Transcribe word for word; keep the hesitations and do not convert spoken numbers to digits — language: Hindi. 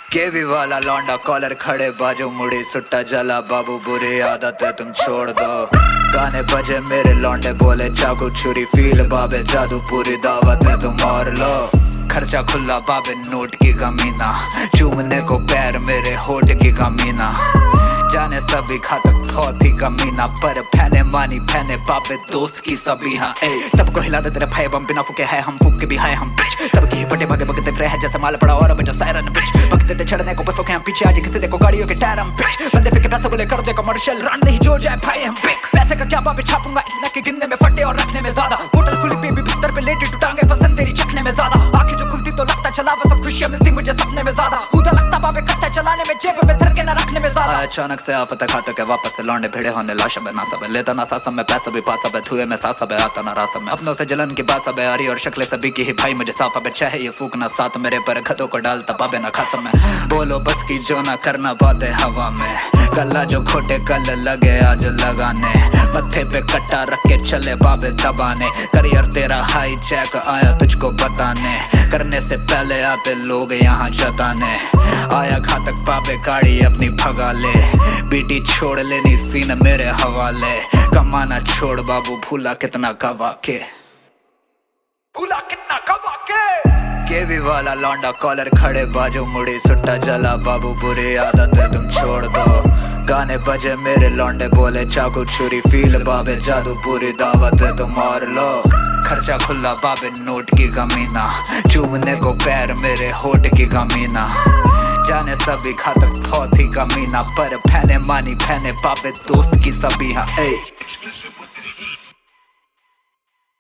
केवी वाला लौंडा कॉलर खड़े बाजू मुड़ी सुट्टा जला बाबू बुरी आदत है तुम छोड़ दो। गाने बजे मेरे लौंडे बोले चाकू छुरी फील बाबे जादू पूरी दावत है तुम और लो। खर्चा खुला बाबे नोट की कमीना चूमने को पैर मेरे होठ की कमीना जाने सभी घातक बहुत ही कमीना पर फैने मानी फैने बाबे दोस्त की सभी हाँ ए सबको हिला दे तेरे भाई बम बिना फूके है हम फूक के भी है हम पिच सबकी फटे भागे बगते फिर है जैसे माल पड़ा और बजा सायरन पिच बगते थे चढ़ने को बसों के हम पीछे आज किसी देखो गाड़ियों के टायर हम पिच बंदे फेंके पैसे बोले कर दे कमर्शियल रन नहीं जो जाए भाई हम पिक पैसे का क्या बाबे छापूंगा इतना कि गिनने में फटे और रखने में ज्यादा होटल खुली पे भी बिस्तर पे लेटे टूटांगे पसंद तेरी चखने में ज्यादा आंखें जो खुलती तो लगता चला वो सब खुशियां मिलती मुझे सपने में ज्यादा खुदा लगता बाबे कट्टा चलाने में जेब में धर के ना रखने में ज्यादा अचानक से आफत खाते के वापस से लौंडे भिड़े होने लाश में ना सब लेता ना सास में पैसा भी पास है धुएं में सास है आता ना रास में अपनों से जलन की बात है आरी और शक्ल सभी की ही भाई मुझे साफ है चाहे ये फूकना साथ मेरे पर खतों को डालता पाबे ना खास में बोलो बस की जो ना करना बातें हवा में कल्ला जो खोटे कल लगे आज लगाने मत्थे पे कट्टा रख के चले बाबे दबाने करियर तेरा हाई चेक आया तुझको बताने करने से पहले आते लोग यहाँ जताने आया घातक बाबे गाड़ी अपनी भगा ले बीटी छोड़ लेनी सीन मेरे हवाले कमाना छोड़ बाबू भूला कितना गवा के भूला कितना गवा के केवी वाला लौंडा कॉलर खड़े बाजू मुड़ी सुट्टा जला बाबू बुरी आदत है तुम छोड़ दो। गाने बजे मेरे लौंडे बोले चाकू छुरी फील बाबे जादू पूरी दावत है तुम और लो। खर्चा खुला बाबे नोट की कमीना चूमने को पैर मेरे होठ की कमीना जाने सभी घातक बहुत ही कमीना पर फैने मानी फैने बाबे दोस्त की सभी हाँ